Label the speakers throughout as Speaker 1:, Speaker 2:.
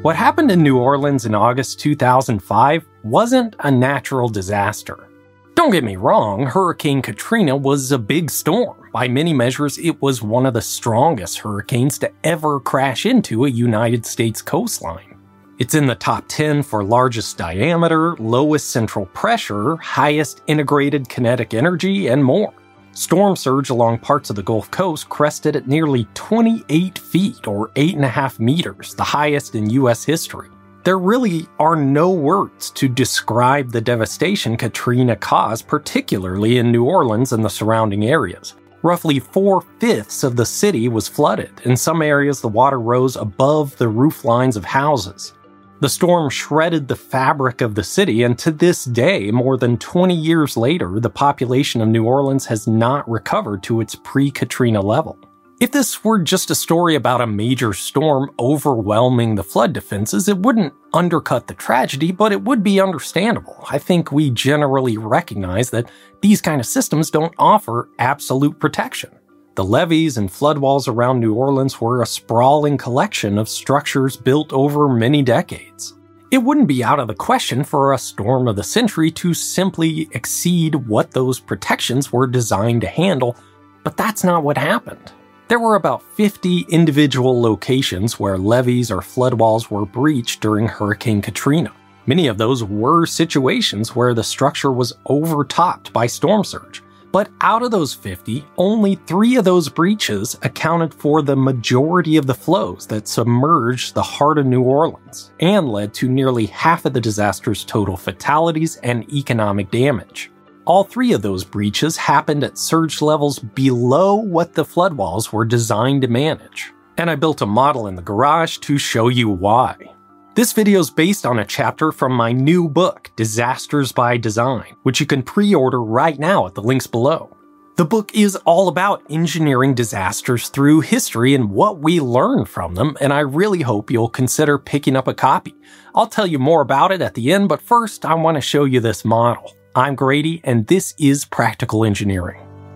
Speaker 1: What happened in New Orleans in August 2005 wasn't a natural disaster. Don't get me wrong, Hurricane Katrina was a big storm. By many measures, it was one of the strongest hurricanes to ever crash into a United States coastline. It's in the top 10 for largest diameter, lowest central pressure, highest integrated kinetic energy, and more. Storm surge along parts of the Gulf Coast crested at nearly 28 feet or 8.5 meters, the highest in U.S. history. There really are no words to describe the devastation Katrina caused, particularly in New Orleans and the surrounding areas. Roughly 4/5 of the city was flooded. In some areas, the water rose above the roof lines of houses. The storm shredded the fabric of the city, and to this day, more than 20 years later, the population of New Orleans has not recovered to its pre-Katrina level. If this were just a story about a major storm overwhelming the flood defenses, it wouldn't undercut the tragedy, but it would be understandable. I think we generally recognize that these kind of systems don't offer absolute protection. The levees and flood walls around New Orleans were a sprawling collection of structures built over many decades. It wouldn't be out of the question for a storm of the century to simply exceed what those protections were designed to handle, but that's not what happened. There were about 50 individual locations where levees or flood walls were breached during Hurricane Katrina. Many of those were situations where the structure was overtopped by storm surge. But out of those 50, only 3 of those breaches accounted for the majority of the flows that submerged the heart of New Orleans and led to nearly half of the disaster's total fatalities and economic damage. All 3 of those breaches happened at surge levels below what the flood walls were designed to manage. And I built a model in the garage to show you why. This video is based on a chapter from my new book, Disasters by Design, which you can pre-order right now at the links below. The book is all about engineering disasters through history and what we learn from them, and I really hope you'll consider picking up a copy. I'll tell you more about it at the end, but first I want to show you this model. I'm Grady, and this is Practical Engineering.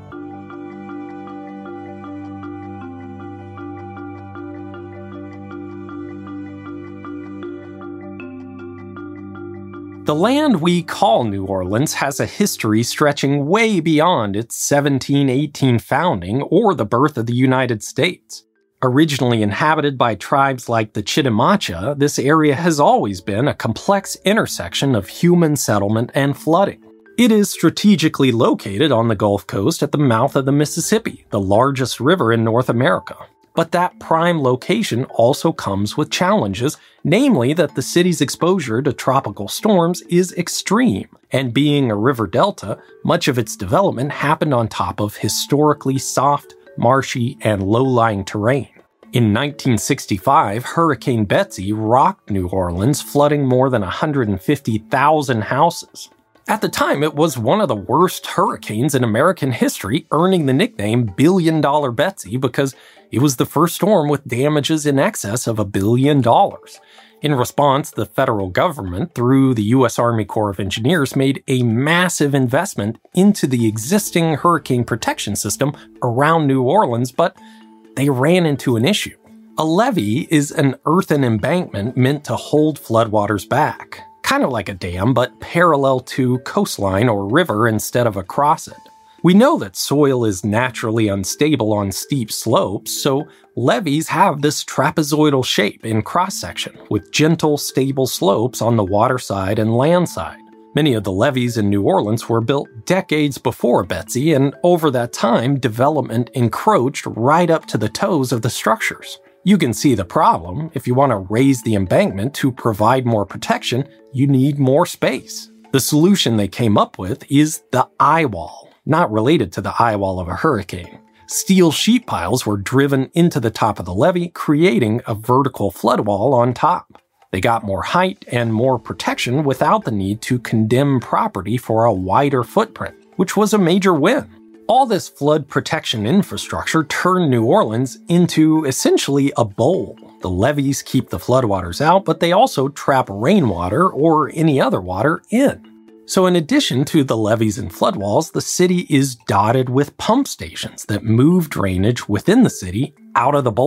Speaker 1: The land we call New Orleans has a history stretching way beyond its 1718 founding or the birth of the United States. Originally inhabited by tribes like the Chitimacha, this area has always been a complex intersection of human settlement and flooding. It is strategically located on the Gulf Coast at the mouth of the Mississippi, the largest river in North America. But that prime location also comes with challenges, namely that the city's exposure to tropical storms is extreme, and being a river delta, much of its development happened on top of historically soft, marshy, and low-lying terrain. In 1965, Hurricane Betsy rocked New Orleans, flooding more than 150,000 houses. At the time, it was one of the worst hurricanes in American history, earning the nickname Billion Dollar Betsy because it was the first storm with damages in excess of $1 billion. In response, the federal government, through the U.S. Army Corps of Engineers, made a massive investment into the existing hurricane protection system around New Orleans, but they ran into an issue. A levee is an earthen embankment meant to hold floodwaters back. Kind of like a dam, but parallel to coastline or river instead of across it. We know that soil is naturally unstable on steep slopes, so levees have this trapezoidal shape in cross-section, with gentle, stable slopes on the water side and land side. Many of the levees in New Orleans were built decades before Betsy, and over that time, development encroached right up to the toes of the structures. You can see the problem. If you want to raise the embankment to provide more protection, you need more space. The solution they came up with is the eye wall, not related to the eye wall of a hurricane. Steel sheet piles were driven into the top of the levee, creating a vertical flood wall on top. They got more height and more protection without the need to condemn property for a wider footprint, which was a major win. All this flood protection infrastructure turned New Orleans into essentially a bowl. The levees keep the floodwaters out, but they also trap rainwater or any other water in. So in addition to the levees and floodwalls, the city is dotted with pump stations that move drainage within the city out of the bowl.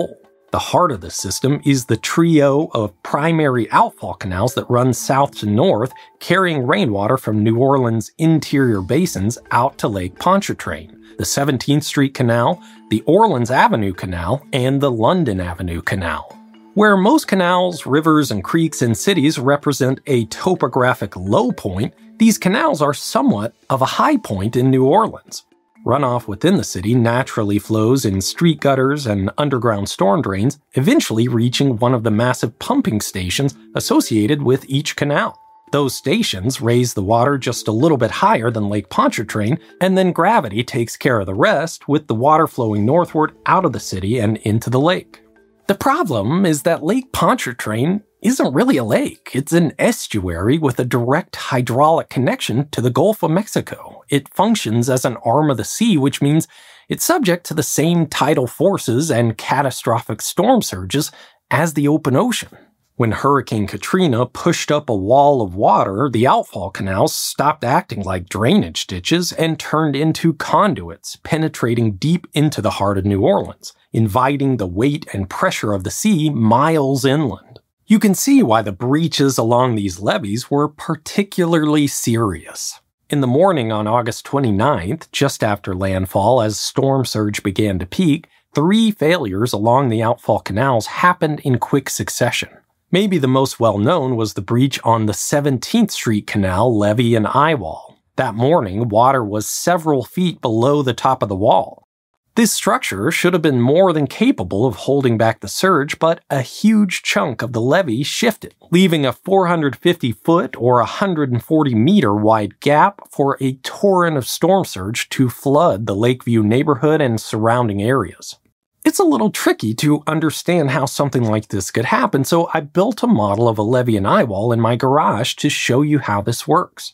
Speaker 1: The heart of the system is the trio of primary outfall canals that run south to north, carrying rainwater from New Orleans' interior basins out to Lake Pontchartrain, the 17th Street Canal, the Orleans Avenue Canal, and the London Avenue Canal. Where most canals, rivers, and creeks in cities represent a topographic low point, these canals are somewhat of a high point in New Orleans. Runoff within the city naturally flows in street gutters and underground storm drains, eventually reaching one of the massive pumping stations associated with each canal. Those stations raise the water just a little bit higher than Lake Pontchartrain, and then gravity takes care of the rest, with the water flowing northward out of the city and into the lake. The problem is that Lake Pontchartrain isn't really a lake. It's an estuary with a direct hydraulic connection to the Gulf of Mexico. It functions as an arm of the sea, which means it's subject to the same tidal forces and catastrophic storm surges as the open ocean. When Hurricane Katrina pushed up a wall of water, the outfall canals stopped acting like drainage ditches and turned into conduits, penetrating deep into the heart of New Orleans, inviting the weight and pressure of the sea miles inland. You can see why the breaches along these levees were particularly serious. In the morning on August 29th, just after landfall as storm surge began to peak, 3 failures along the outfall canals happened in quick succession. Maybe the most well-known was the breach on the 17th Street Canal levee and eye wall. That morning, water was several feet below the top of the wall. This structure should have been more than capable of holding back the surge, but a huge chunk of the levee shifted, leaving a 450-foot or 140-meter wide gap for a torrent of storm surge to flood the Lakeview neighborhood and surrounding areas. It's a little tricky to understand how something like this could happen, so I built a model of a levee and eye wall in my garage to show you how this works.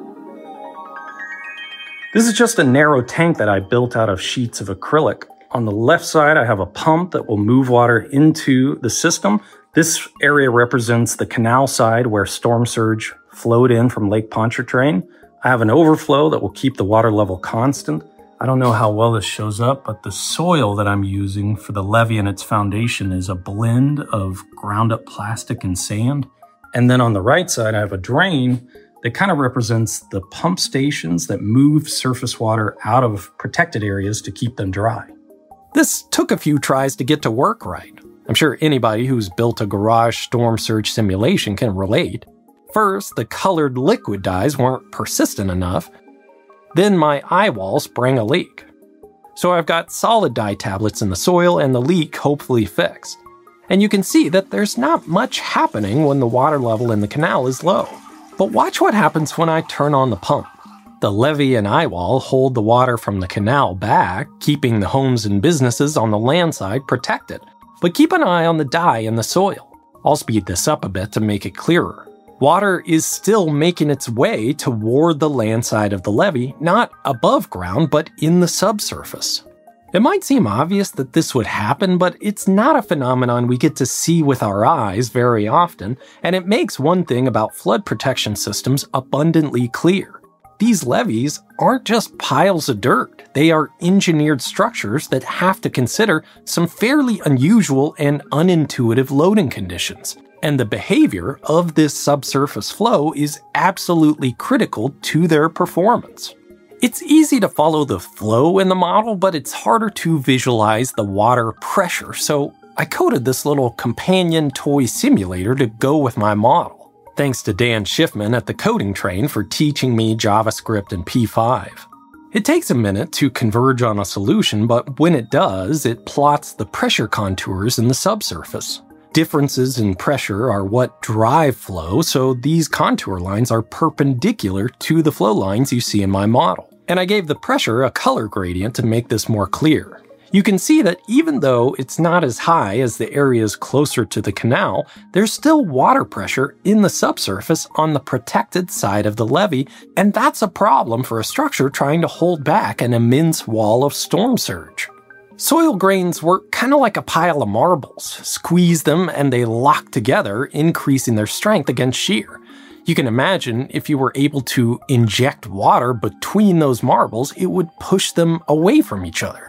Speaker 1: This is just a narrow tank that I built out of sheets of acrylic. On the left side, I have a pump that will move water into the system. This area represents the canal side where storm surge flowed in from Lake Pontchartrain. I have an overflow that will keep the water level constant. I don't know how well this shows up, but the soil that I'm using for the levee and its foundation is a blend of ground up plastic and sand. And then on the right side, I have a drain that kind of represents the pump stations that move surface water out of protected areas to keep them dry. This took a few tries to get to work right. I'm sure anybody who's built a garage storm surge simulation can relate. First, the colored liquid dyes weren't persistent enough. Then my eye wall sprang a leak. So I've got solid dye tablets in the soil and the leak hopefully fixed. And you can see that there's not much happening when the water level in the canal is low. But watch what happens when I turn on the pump. The levee and eye wall hold the water from the canal back, keeping the homes and businesses on the land side protected. But keep an eye on the dye in the soil. I'll speed this up a bit to make it clearer. Water is still making its way toward the land side of the levee, not above ground, but in the subsurface. It might seem obvious that this would happen, but it's not a phenomenon we get to see with our eyes very often, and it makes one thing about flood protection systems abundantly clear. These levees aren't just piles of dirt. They are engineered structures that have to consider some fairly unusual and unintuitive loading conditions. And the behavior of this subsurface flow is absolutely critical to their performance. It's easy to follow the flow in the model, but it's harder to visualize the water pressure, so I coded this little companion toy simulator to go with my model. Thanks to Dan Schiffman at the Coding Train for teaching me JavaScript and P5. It takes a minute to converge on a solution, but when it does, it plots the pressure contours in the subsurface. Differences in pressure are what drive flow, so these contour lines are perpendicular to the flow lines you see in my model. And I gave the pressure a color gradient to make this more clear. You can see that even though it's not as high as the areas closer to the canal, there's still water pressure in the subsurface on the protected side of the levee, and that's a problem for a structure trying to hold back an immense wall of storm surge. Soil grains work kind of like a pile of marbles. Squeeze them and they lock together, increasing their strength against shear. You can imagine if you were able to inject water between those marbles, it would push them away from each other.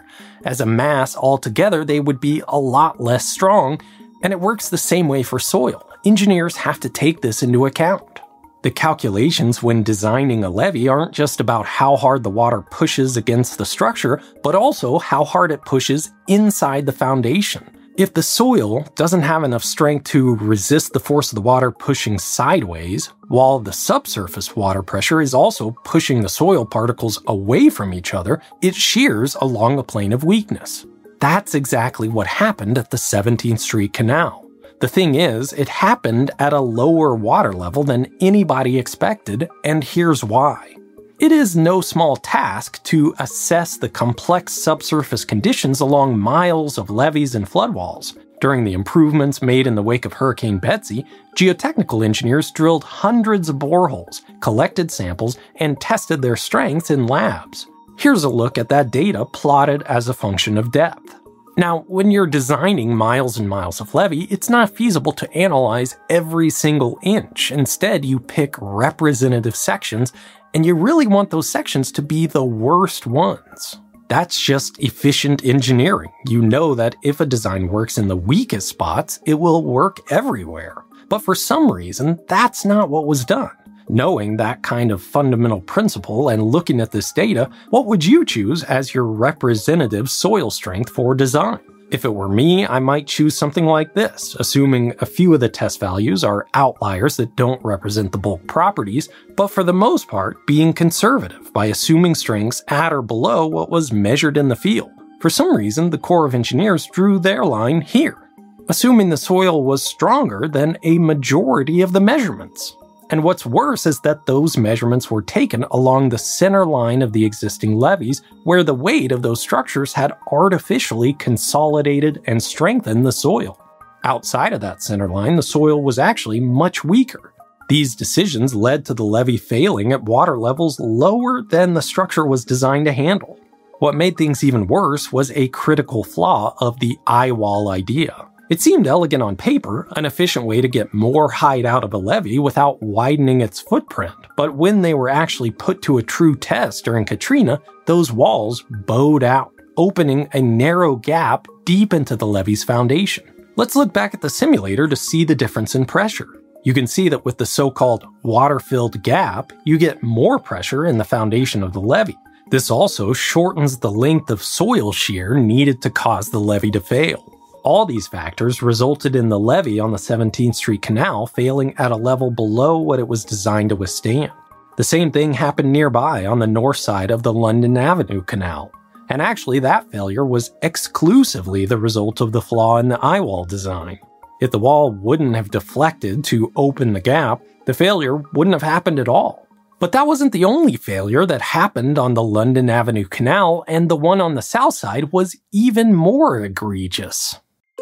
Speaker 1: As a mass altogether, they would be a lot less strong, and it works the same way for soil. Engineers have to take this into account. The calculations when designing a levee aren't just about how hard the water pushes against the structure, but also how hard it pushes inside the foundation. If the soil doesn't have enough strength to resist the force of the water pushing sideways, while the subsurface water pressure is also pushing the soil particles away from each other, it shears along a plane of weakness. That's exactly what happened at the 17th Street Canal. The thing is, it happened at a lower water level than anybody expected, and here's why. It is no small task to assess the complex subsurface conditions along miles of levees and floodwalls. During the improvements made in the wake of Hurricane Betsy, geotechnical engineers drilled hundreds of boreholes, collected samples, and tested their strengths in labs. Here's a look at that data plotted as a function of depth. Now, when you're designing miles and miles of levee, it's not feasible to analyze every single inch. Instead, you pick representative sections, and you really want those sections to be the worst ones. That's just efficient engineering. You know that if a design works in the weakest spots, it will work everywhere. But for some reason, that's not what was done. Knowing that kind of fundamental principle and looking at this data, what would you choose as your representative soil strength for design? If it were me, I might choose something like this, assuming a few of the test values are outliers that don't represent the bulk properties, but for the most part, being conservative by assuming strengths at or below what was measured in the field. For some reason, the Corps of Engineers drew their line here, assuming the soil was stronger than a majority of the measurements. And what's worse is that those measurements were taken along the center line of the existing levees, where the weight of those structures had artificially consolidated and strengthened the soil. Outside of that center line, the soil was actually much weaker. These decisions led to the levee failing at water levels lower than the structure was designed to handle. What made things even worse was a critical flaw of the eye wall idea. It seemed elegant on paper, an efficient way to get more height out of a levee without widening its footprint. But when they were actually put to a true test during Katrina, those walls bowed out, opening a narrow gap deep into the levee's foundation. Let's look back at the simulator to see the difference in pressure. You can see that with the so-called water-filled gap, you get more pressure in the foundation of the levee. This also shortens the length of soil shear needed to cause the levee to fail. All these factors resulted in the levee on the 17th Street Canal failing at a level below what it was designed to withstand. The same thing happened nearby on the north side of the London Avenue Canal. And actually, that failure was exclusively the result of the flaw in the eye wall design. If the wall wouldn't have deflected to open the gap, the failure wouldn't have happened at all. But that wasn't the only failure that happened on the London Avenue Canal, and the one on the south side was even more egregious.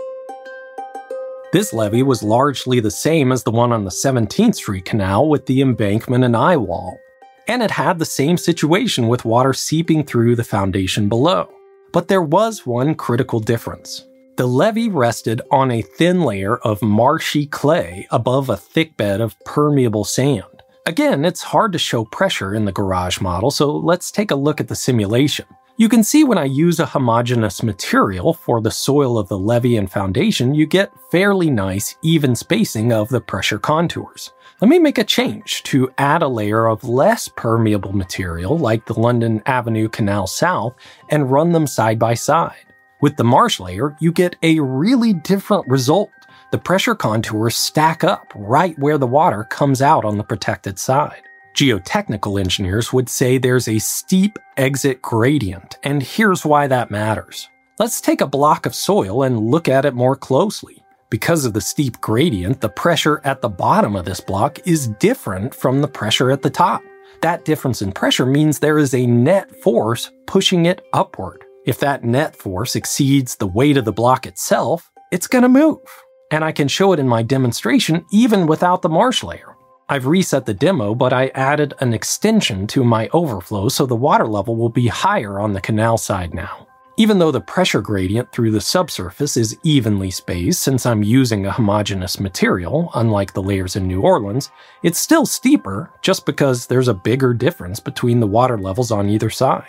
Speaker 1: This levee was largely the same as the one on the 17th Street Canal with the embankment and eye wall, and it had the same situation with water seeping through the foundation below. But there was one critical difference. The levee rested on a thin layer of marshy clay above a thick bed of permeable sand. Again, it's hard to show pressure in the garage model, so let's take a look at the simulation. You can see when I use a homogeneous material for the soil of the levee and foundation, you get fairly nice, even spacing of the pressure contours. Let me make a change to add a layer of less permeable material, like the London Avenue Canal South, and run them side by side. With the marsh layer, you get a really different result. The pressure contours stack up right where the water comes out on the protected side. Geotechnical engineers would say there's a steep exit gradient, and here's why that matters. Let's take a block of soil and look at it more closely. Because of the steep gradient, the pressure at the bottom of this block is different from the pressure at the top. That difference in pressure means there is a net force pushing it upward. If that net force exceeds the weight of the block itself, it's going to move. And I can show it in my demonstration even without the marsh layer. I've reset the demo, but I added an extension to my overflow so the water level will be higher on the canal side now. Even though the pressure gradient through the subsurface is evenly spaced since I'm using a homogeneous material, unlike the layers in New Orleans, it's still steeper just because there's a bigger difference between the water levels on either side.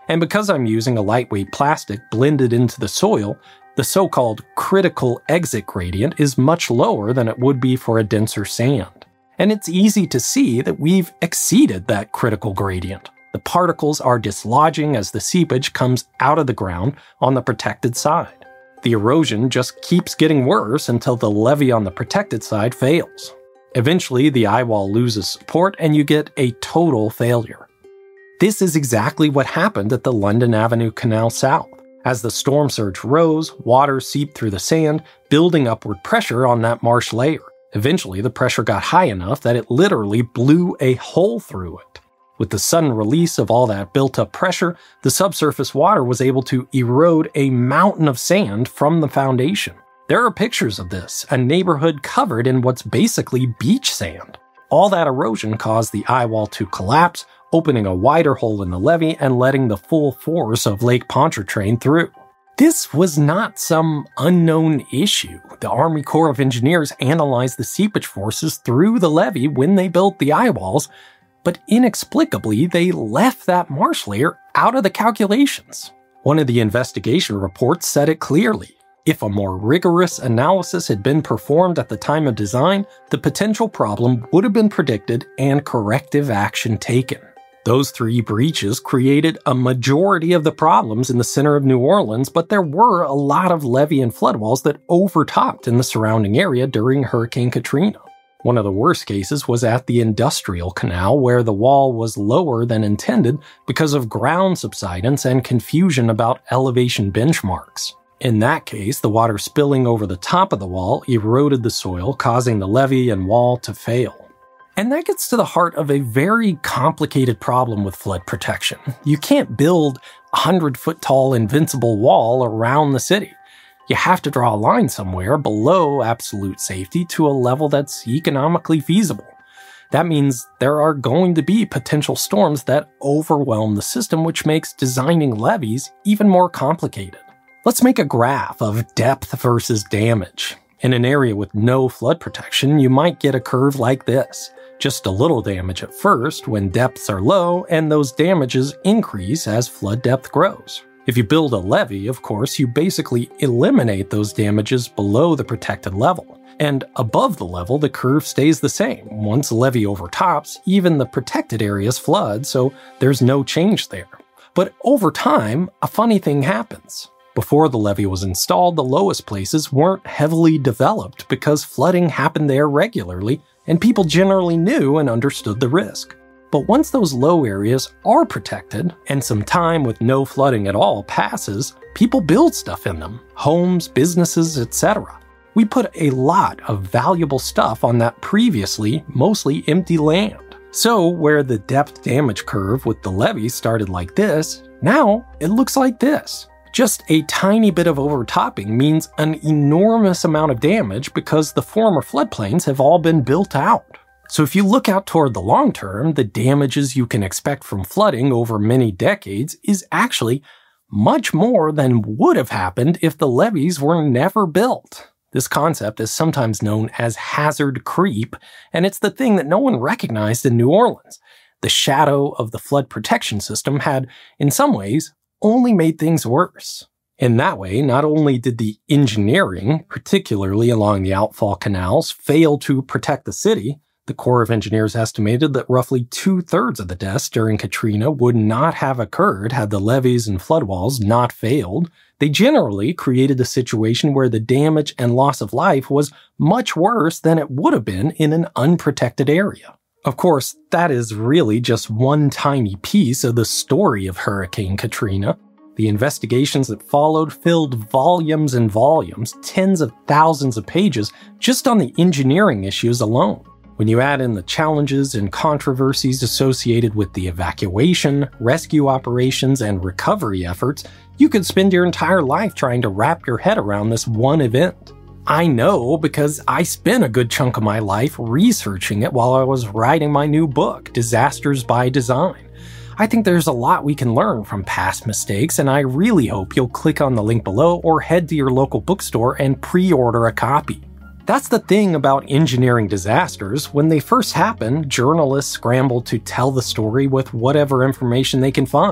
Speaker 1: And because I'm using a lightweight plastic blended into the soil, the so-called critical exit gradient is much lower than it would be for a denser sand. And it's easy to see that we've exceeded that critical gradient. The particles are dislodging as the seepage comes out of the ground on the protected side. The erosion just keeps getting worse until the levee on the protected side fails. Eventually, the eye wall loses support and you get a total failure. This is exactly what happened at the London Avenue Canal South. As the storm surge rose, water seeped through the sand, building upward pressure on that marsh layer. Eventually, the pressure got high enough that it literally blew a hole through it. With the sudden release of all that built-up pressure, the subsurface water was able to erode a mountain of sand from the foundation. There are pictures of this, a neighborhood covered in what's basically beach sand. All that erosion caused the eye wall to collapse, opening a wider hole in the levee and letting the full force of Lake Pontchartrain through. This was not some unknown issue. The Army Corps of Engineers analyzed the seepage forces through the levee when they built the eye walls, but inexplicably they left that marsh layer out of the calculations. One of the investigation reports said it clearly. If a more rigorous analysis had been performed at the time of design, the potential problem would have been predicted and corrective action taken. Those 3 breaches created a majority of the problems in the center of New Orleans, but there were a lot of levee and floodwalls that overtopped in the surrounding area during Hurricane Katrina. One of the worst cases was at the Industrial Canal, where the wall was lower than intended because of ground subsidence and confusion about elevation benchmarks. In that case, the water spilling over the top of the wall eroded the soil, causing the levee and wall to fail. And that gets to the heart of a very complicated problem with flood protection. You can't build a 100-foot-tall invincible wall around the city. You have to draw a line somewhere below absolute safety to a level that's economically feasible. That means there are going to be potential storms that overwhelm the system, which makes designing levees even more complicated. Let's make a graph of depth versus damage. In an area with no flood protection, you might get a curve like this. Just a little damage at first when depths are low, and those damages increase as flood depth grows. If you build a levee, of course, you basically eliminate those damages below the protected level. And above the level, the curve stays the same. Once the levee overtops, even the protected areas flood, so there's no change there. But over time, a funny thing happens. Before the levee was installed, the lowest places weren't heavily developed because flooding happened there regularly, and people generally knew and understood the risk. But once those low areas are protected, and some time with no flooding at all passes, people build stuff in them, homes, businesses, etc. We put a lot of valuable stuff on that previously mostly empty land. So where the depth damage curve with the levee started like this, now it looks like this. Just a tiny bit of overtopping means an enormous amount of damage because the former floodplains have all been built out. So if you look out toward the long term, the damages you can expect from flooding over many decades is actually much more than would have happened if the levees were never built. This concept is sometimes known as hazard creep, and it's the thing that no one recognized in New Orleans. The shadow of the flood protection system had, in some ways, only made things worse. In that way, not only did the engineering, particularly along the outfall canals, fail to protect the city, the Corps of Engineers estimated that roughly 2/3 of the deaths during Katrina would not have occurred had the levees and floodwalls not failed. They generally created a situation where the damage and loss of life was much worse than it would have been in an unprotected area. Of course, that is really just one tiny piece of the story of Hurricane Katrina. The investigations that followed filled volumes and volumes, tens of thousands of pages, just on the engineering issues alone. When you add in the challenges and controversies associated with the evacuation, rescue operations, and recovery efforts, you could spend your entire life trying to wrap your head around this one event. I know because I spent a good chunk of my life researching it while I was writing my new book, Disasters by Design. I think there's a lot we can learn from past mistakes, and I really hope you'll click on the link below or head to your local bookstore and pre-order a copy. That's the thing about engineering disasters. When they first happen, journalists scramble to tell the story with whatever information they can find.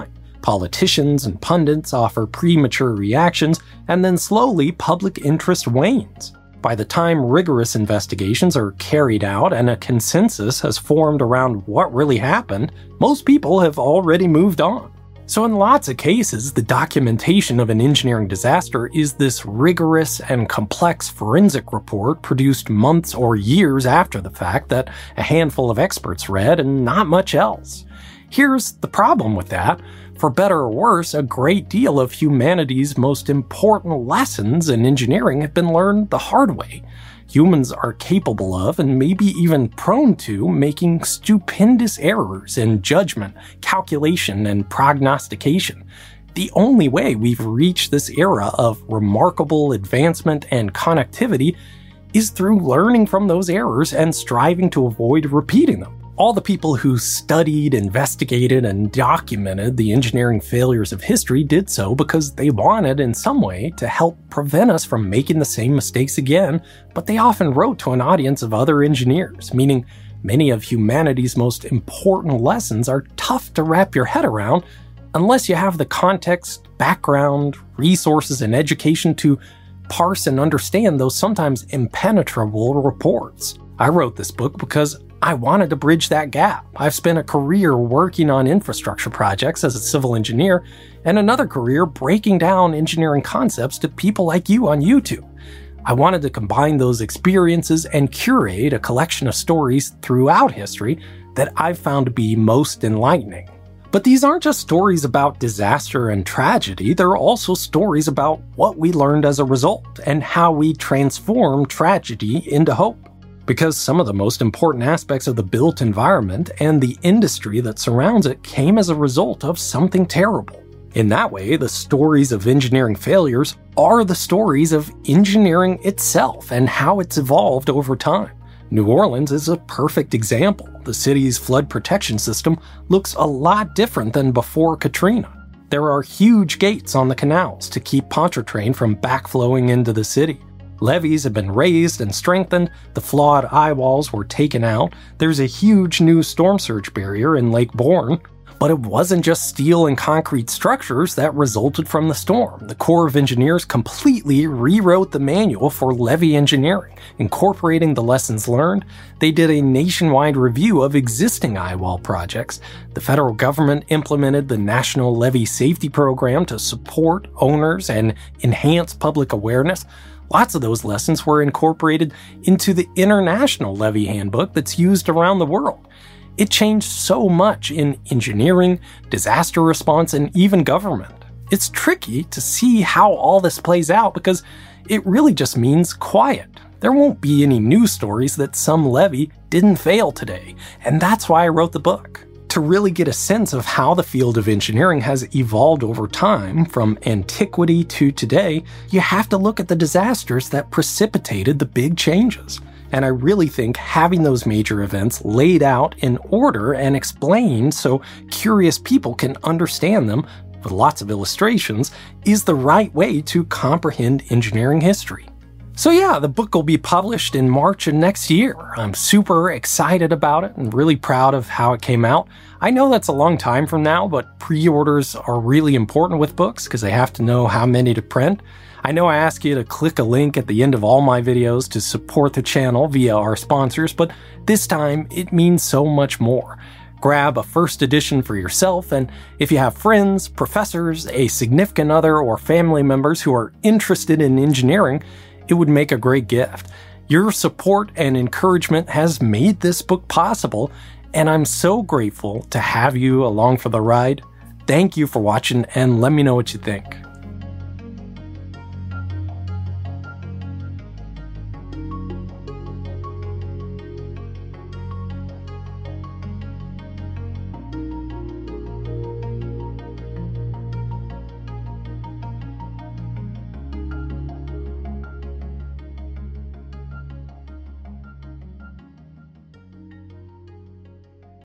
Speaker 1: Politicians and pundits offer premature reactions, and then slowly public interest wanes. By the time rigorous investigations are carried out and a consensus has formed around what really happened, most people have already moved on. So in lots of cases, the documentation of an engineering disaster is this rigorous and complex forensic report produced months or years after the fact that a handful of experts read and not much else. Here's the problem with that. For better or worse, a great deal of humanity's most important lessons in engineering have been learned the hard way. Humans are capable of, and maybe even prone to, making stupendous errors in judgment, calculation, and prognostication. The only way we've reached this era of remarkable advancement and connectivity is through learning from those errors and striving to avoid repeating them. All the people who studied, investigated, and documented the engineering failures of history did so because they wanted, in some way, to help prevent us from making the same mistakes again, but they often wrote to an audience of other engineers, meaning many of humanity's most important lessons are tough to wrap your head around unless you have the context, background, resources, and education to parse and understand those sometimes impenetrable reports. I wrote this book because I wanted to bridge that gap. I've spent a career working on infrastructure projects as a civil engineer, and another career breaking down engineering concepts to people like you on YouTube. I wanted to combine those experiences and curate a collection of stories throughout history that I've found to be most enlightening. But these aren't just stories about disaster and tragedy, they're also stories about what we learned as a result and how we transform tragedy into hope. Because some of the most important aspects of the built environment and the industry that surrounds it came as a result of something terrible. In that way, the stories of engineering failures are the stories of engineering itself and how it's evolved over time. New Orleans is a perfect example. The city's flood protection system looks a lot different than before Katrina. There are huge gates on the canals to keep Pontchartrain from backflowing into the city. Levees have been raised and strengthened, the flawed eye walls were taken out, there's a huge new storm surge barrier in Lake Borgne. But it wasn't just steel and concrete structures that resulted from the storm. The Corps of Engineers completely rewrote the manual for levee engineering. Incorporating the lessons learned, they did a nationwide review of existing eye wall projects. The federal government implemented the National Levee Safety Program to support owners and enhance public awareness. Lots of those lessons were incorporated into the International Levee Handbook that's used around the world. It changed so much in engineering, disaster response, and even government. It's tricky to see how all this plays out because it really just means quiet. There won't be any news stories that some levee didn't fail today, and that's why I wrote the book. To really get a sense of how the field of engineering has evolved over time, from antiquity to today, you have to look at the disasters that precipitated the big changes. And I really think having those major events laid out in order and explained so curious people can understand them with lots of illustrations is the right way to comprehend engineering history. So yeah, the book will be published in March of next year. I'm super excited about it and really proud of how it came out. I know that's a long time from now, but pre-orders are really important with books because they have to know how many to print. I know I ask you to click a link at the end of all my videos to support the channel via our sponsors, but this time it means so much more. Grab a first edition for yourself, and if you have friends, professors, a significant other, or family members who are interested in engineering, it would make a great gift. Your support and encouragement has made this book possible, and I'm so grateful to have you along for the ride. Thank you for watching, and let me know what you think.